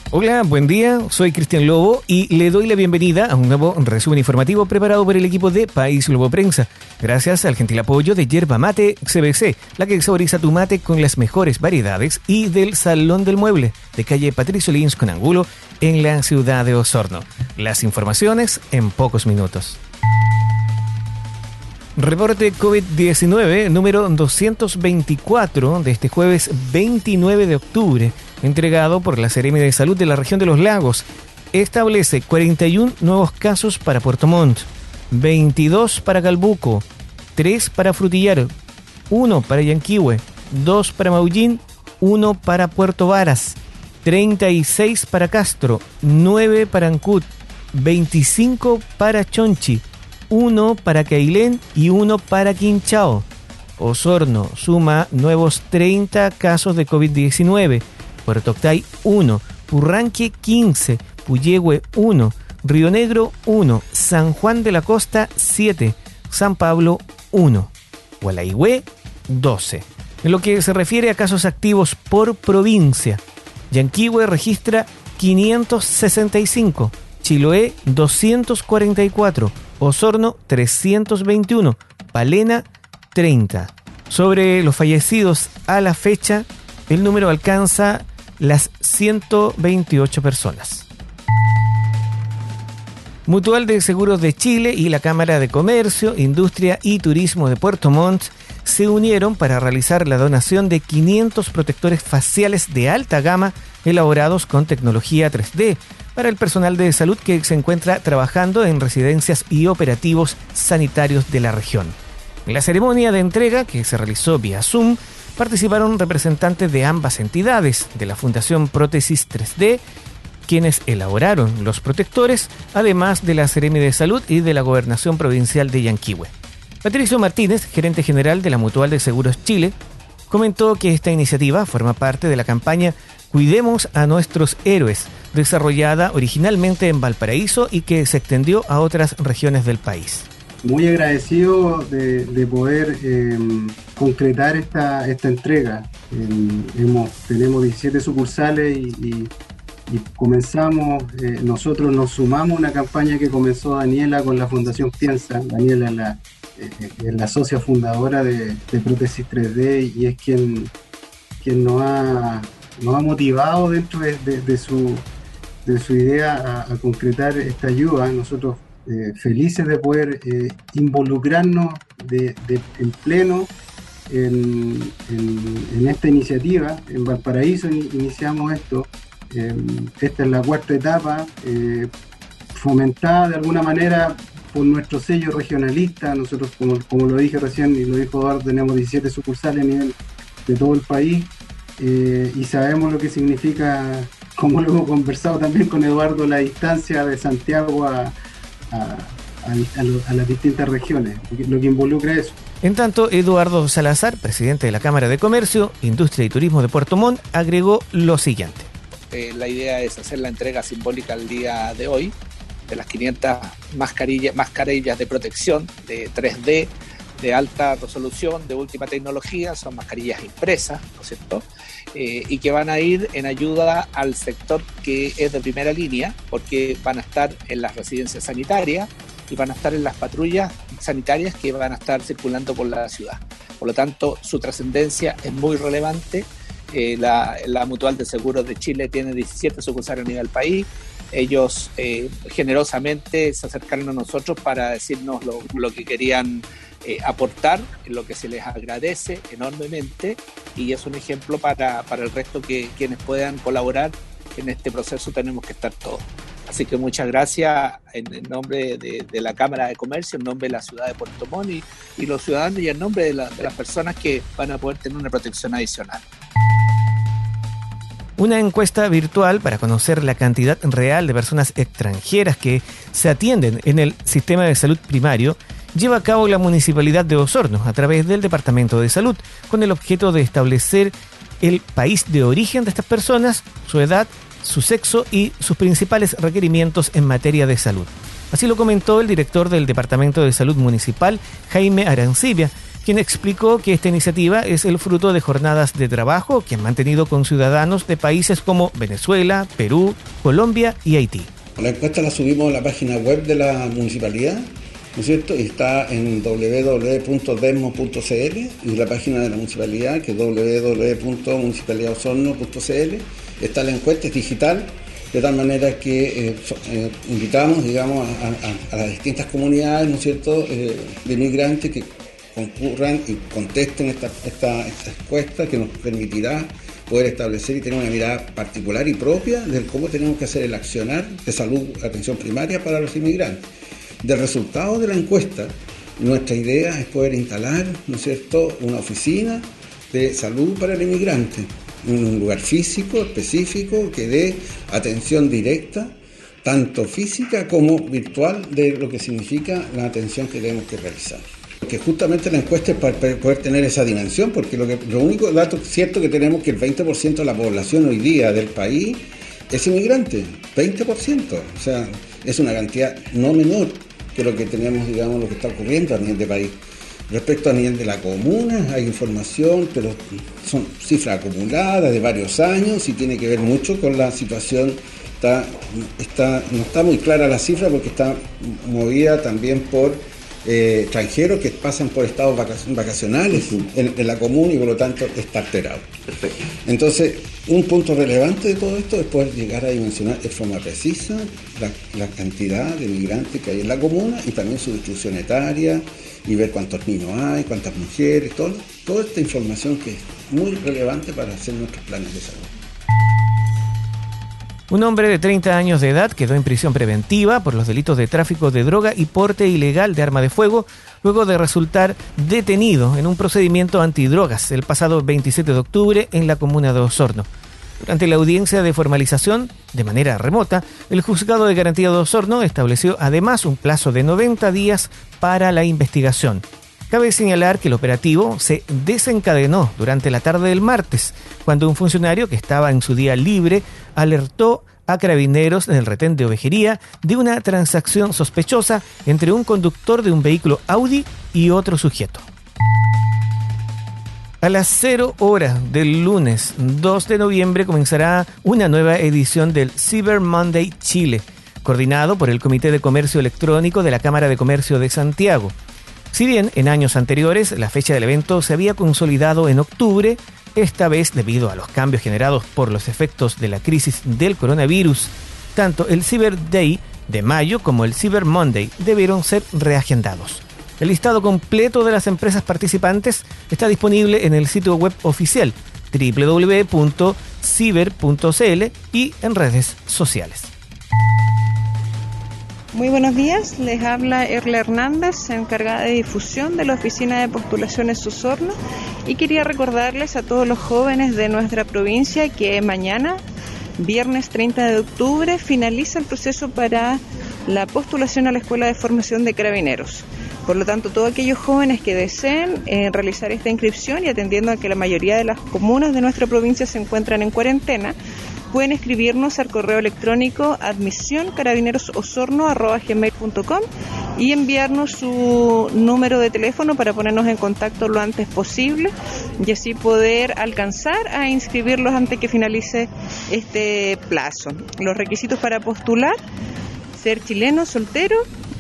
Hola, buen día, soy Cristian Lobo y le doy la bienvenida a un nuevo resumen informativo preparado por el equipo de País Lobo Prensa, gracias al gentil apoyo de Yerba Mate CBC, la que saboriza tu mate con las mejores variedades, y del Salón del Mueble, de calle Patricio Lins con Angulo, en la ciudad de Osorno. Las informaciones en pocos minutos. Reporte COVID-19 número 224 de este jueves 29 de octubre, entregado por la Seremi de Salud de la región de Los Lagos. Establece 41 nuevos casos para Puerto Montt, 22 para Calbuco, 3 para Frutillar, 1 para Yanquihue, 2 para Maullín, 1 para Puerto Varas, 36 para Castro, 9 para Ancud, 25 para Chonchi, 1 para Cailén y 1 para Quinchao. Osorno suma nuevos 30 casos de COVID-19. Puerto Octay 1, Purranque 15, Puyehue 1, Río Negro 1, San Juan de la Costa 7, San Pablo 1, Gualaihue 12. En lo que se refiere a casos activos por provincia, Yanquihue registra 565, Chiloé 244, Osorno 321, Palena 30. Sobre los fallecidos a la fecha, el número alcanza las 128 personas. Mutual de Seguros de Chile y la Cámara de Comercio, Industria y Turismo de Puerto Montt se unieron para realizar la donación de 500 protectores faciales de alta gama elaborados con tecnología 3D para el personal de salud que se encuentra trabajando en residencias y operativos sanitarios de la región. En la ceremonia de entrega, que se realizó vía Zoom, participaron representantes de ambas entidades, de la Fundación Prótesis 3D, quienes elaboraron los protectores, además de la Seremi de Salud y de la Gobernación Provincial de Yanquihue. Patricio Martínez, gerente general de la Mutual de Seguros Chile, comentó que esta iniciativa forma parte de la campaña Cuidemos a nuestros héroes, desarrollada originalmente en Valparaíso y que se extendió a otras regiones del país. Muy agradecido de poder concretar esta entrega. Tenemos 17 sucursales y comenzamos, nosotros nos sumamos a una campaña que comenzó Daniela con la Fundación Piensa. Daniela es la socia fundadora de Prótesis 3D y es quien nos ha motivado dentro de su idea a concretar esta ayuda. Nosotros felices de poder involucrarnos en pleno en esta iniciativa. En Valparaíso iniciamos esto. Esta es la cuarta etapa, fomentada de alguna manera por nuestro sello regionalista. Nosotros, como lo dije recién y lo dijo Eduardo, tenemos 17 sucursales a nivel de todo el país, y sabemos lo que significa, como lo hemos conversado también con Eduardo, la distancia de Santiago a las distintas regiones, lo que involucra eso. En tanto, Eduardo Salazar, presidente de la Cámara de Comercio, Industria y Turismo de Puerto Montt, agregó lo siguiente. La idea es hacer la entrega simbólica el día de hoy de las 500 mascarillas de protección de 3D, de alta resolución, de última tecnología. Son mascarillas impresas, ¿no es cierto? Y que van a ir en ayuda al sector que es de primera línea, porque van a estar en las residencias sanitarias y van a estar en las patrullas sanitarias que van a estar circulando por la ciudad. Por lo tanto, su trascendencia es muy relevante. La Mutual de Seguros de Chile tiene 17 sucursales a nivel del país. Ellos generosamente se acercaron a nosotros para decirnos lo que querían aportar, lo que se les agradece enormemente, y es un ejemplo para el resto que quienes puedan colaborar en este proceso. Tenemos que estar todos. Así que muchas gracias en nombre de la Cámara de Comercio, en nombre de la ciudad de Puerto Montt y los ciudadanos, y en nombre de las personas que van a poder tener una protección adicional. Una encuesta virtual para conocer la cantidad real de personas extranjeras que se atienden en el sistema de salud primario lleva a cabo la Municipalidad de Osorno a través del Departamento de Salud, con el objeto de establecer el país de origen de estas personas, su edad, su sexo y sus principales requerimientos en materia de salud. Así lo comentó el director del Departamento de Salud Municipal, Jaime Arancibia, quien explicó que esta iniciativa es el fruto de jornadas de trabajo que han mantenido con ciudadanos de países como Venezuela, Perú, Colombia y Haití. La encuesta la subimos a la página web de la municipalidad, ¿no es cierto? Y está en www.desmo.cl y la página de la municipalidad, que es www.municipalidadadosorno.cl. Está la encuesta, es digital, de tal manera que invitamos, digamos, a las distintas comunidades, ¿no es cierto?, de migrantes que concurran y contesten esta encuesta, que nos permitirá poder establecer y tener una mirada particular y propia de cómo tenemos que hacer el accionar de salud, atención primaria para los inmigrantes. Del resultado de la encuesta, nuestra idea es poder instalar, ¿no es cierto?, una oficina de salud para el inmigrante, en un lugar físico, específico, que dé atención directa, tanto física como virtual, de lo que significa la atención que tenemos que realizar. Porque justamente la encuesta es para poder tener esa dimensión, porque lo único dato cierto que tenemos es que el 20% de la población hoy día del país es inmigrante, 20%, o sea, es una cantidad no menor que lo que tenemos, digamos, lo que está ocurriendo a nivel de país. Respecto a nivel de la comuna, hay información, pero son cifras acumuladas de varios años y tiene que ver mucho con la situación. No está muy clara la cifra porque está movida también por extranjeros que pasan por estados vacacionales en la comuna y por lo tanto está alterado. Perfecto. Entonces, un punto relevante de todo esto es poder llegar a dimensionar de forma precisa la cantidad de migrantes que hay en la comuna y también su distribución etaria y ver cuántos niños hay, cuántas mujeres, toda esta información que es muy relevante para hacer nuestros planes de salud. Un hombre de 30 años de edad quedó en prisión preventiva por los delitos de tráfico de droga y porte ilegal de arma de fuego, luego de resultar detenido en un procedimiento antidrogas el pasado 27 de octubre en la comuna de Osorno. Durante la audiencia de formalización, de manera remota, el Juzgado de Garantía de Osorno estableció además un plazo de 90 días para la investigación. Cabe señalar que el operativo se desencadenó durante la tarde del martes, cuando un funcionario que estaba en su día libre alertó a Carabineros en el retén de Ovejería de una transacción sospechosa entre un conductor de un vehículo Audi y otro sujeto. A las 0 horas del lunes 2 de noviembre comenzará una nueva edición del Cyber Monday Chile, coordinado por el Comité de Comercio Electrónico de la Cámara de Comercio de Santiago. Si bien en años anteriores la fecha del evento se había consolidado en octubre, esta vez debido a los cambios generados por los efectos de la crisis del coronavirus, tanto el Cyber Day de mayo como el Cyber Monday debieron ser reagendados. El listado completo de las empresas participantes está disponible en el sitio web oficial www.ciber.cl y en redes sociales. Muy buenos días, les habla Erla Hernández, encargada de difusión de la Oficina de Postulaciones Osorno, y quería recordarles a todos los jóvenes de nuestra provincia que mañana, viernes 30 de octubre, finaliza el proceso para la postulación a la Escuela de Formación de Carabineros. Por lo tanto, todos aquellos jóvenes que deseen realizar esta inscripción, y atendiendo a que la mayoría de las comunas de nuestra provincia se encuentran en cuarentena, pueden escribirnos al correo electrónico admisioncarabinerososorno@gmail.com y enviarnos su número de teléfono para ponernos en contacto lo antes posible y así poder alcanzar a inscribirlos antes que finalice este plazo. Los requisitos para postular: ser chileno, soltero,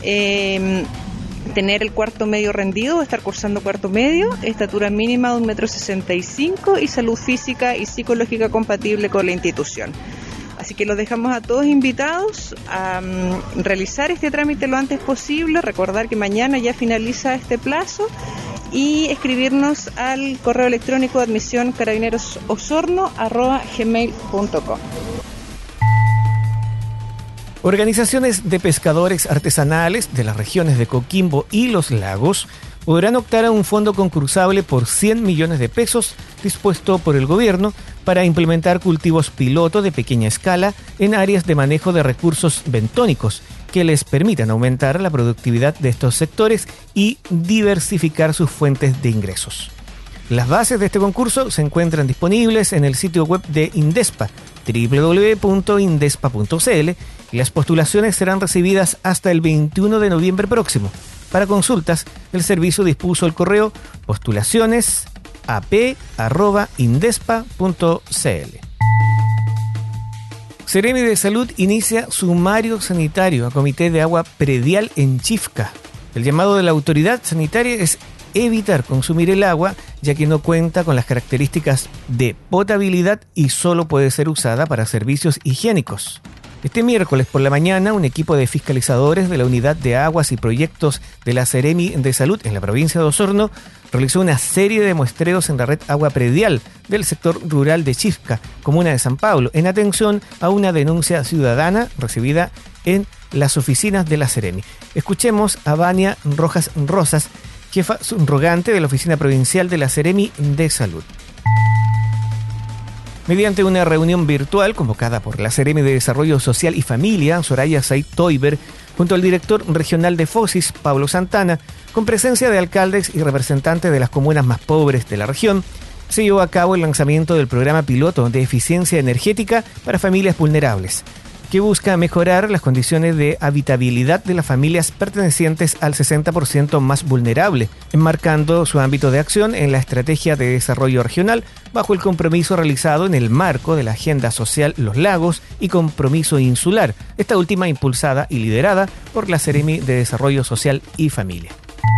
tener el cuarto medio rendido o estar cursando cuarto medio, estatura mínima de 1,65 m y salud física y psicológica compatible con la institución. Así que los dejamos a todos invitados a realizar este trámite lo antes posible, recordar que mañana ya finaliza este plazo y escribirnos al correo electrónico admisioncarabinerososorno@gmail.com. Organizaciones de pescadores artesanales de las regiones de Coquimbo y Los Lagos podrán optar a un fondo concursable por 100 millones de pesos dispuesto por el gobierno para implementar cultivos piloto de pequeña escala en áreas de manejo de recursos bentónicos que les permitan aumentar la productividad de estos sectores y diversificar sus fuentes de ingresos. Las bases de este concurso se encuentran disponibles en el sitio web de Indespa, www.indespa.cl, y las postulaciones serán recibidas hasta el 21 de noviembre próximo. Para consultas, el servicio dispuso el correo postulaciones@indespa.cl. Seremi de Salud inicia sumario sanitario a Comité de Agua Predial en Chifca. El llamado de la autoridad sanitaria es evitar consumir el agua, ya que no cuenta con las características de potabilidad y solo puede ser usada para servicios higiénicos. Este miércoles por la mañana, un equipo de fiscalizadores de la Unidad de Aguas y Proyectos de la Seremi de Salud en la provincia de Osorno realizó una serie de muestreos en la red agua predial del sector rural de Chifca, comuna de San Pablo, en atención a una denuncia ciudadana recibida en las oficinas de la Seremi. Escuchemos a Vania Rojas Rosas, jefa subrogante de la Oficina Provincial de la Seremi de Salud. Mediante una reunión virtual convocada por la Seremi de Desarrollo Social y Familia, Soraya Said Toiber, junto al director regional de FOSIS, Pablo Santana, con presencia de alcaldes y representantes de las comunas más pobres de la región, se llevó a cabo el lanzamiento del programa piloto de eficiencia energética para familias vulnerables, que busca mejorar las condiciones de habitabilidad de las familias pertenecientes al 60% más vulnerable, enmarcando su ámbito de acción en la Estrategia de Desarrollo Regional bajo el compromiso realizado en el marco de la Agenda Social Los Lagos y Compromiso Insular, esta última impulsada y liderada por la Seremi de Desarrollo Social y Familia.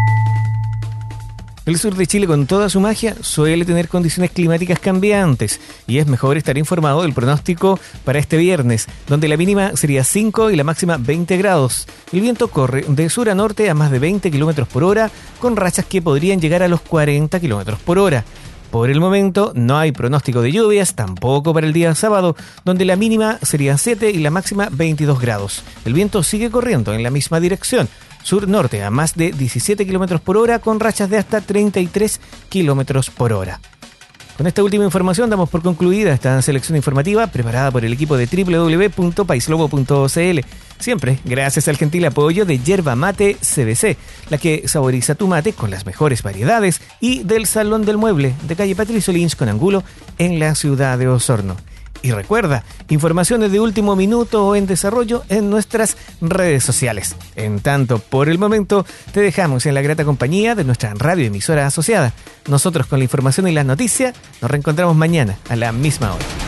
El sur de Chile, con toda su magia, suele tener condiciones climáticas cambiantes y es mejor estar informado del pronóstico para este viernes, donde la mínima sería 5 y la máxima 20 grados. El viento corre de sur a norte a más de 20 km por hora, con rachas que podrían llegar a los 40 km por hora. Por el momento no hay pronóstico de lluvias, tampoco para el día sábado, donde la mínima sería 7 y la máxima 22 grados. El viento sigue corriendo en la misma dirección, sur-norte a más de 17 km por hora, con rachas de hasta 33 km por hora. Con esta última información damos por concluida esta selección informativa preparada por el equipo de www.paislobo.cl. Siempre gracias al gentil apoyo de Yerba Mate CBC, la que saboriza tu mate con las mejores variedades, y del Salón del Mueble de calle Patricio Lynch con Angulo en la ciudad de Osorno. Y recuerda, informaciones de último minuto o en desarrollo en nuestras redes sociales. En tanto, por el momento, te dejamos en la grata compañía de nuestra radioemisora asociada. Nosotros, con la información y las noticias, nos reencontramos mañana a la misma hora.